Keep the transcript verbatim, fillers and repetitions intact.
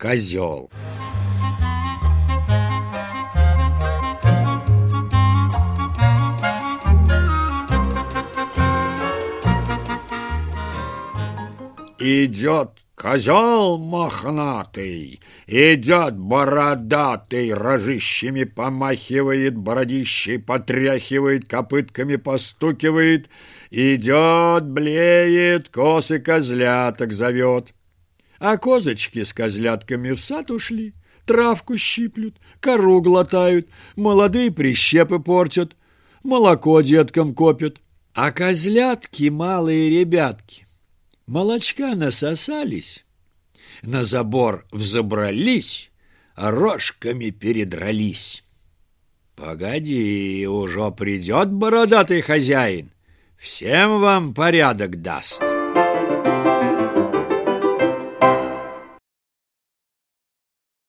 козел. Идет козел мохнатый, идет бородатый, рожищами помахивает, бородищей потряхивает, копытками постукивает, идет, блеет, коз и козляток зовет. А козочки с козлятками в сад ушли, травку щиплют, кору глотают, молодые прищепы портят, молоко деткам копят. А козлятки, малые ребятки, молочка насосались, на забор взобрались, рожками передрались. Погоди, уже придет бородатый хозяин, всем вам порядок даст.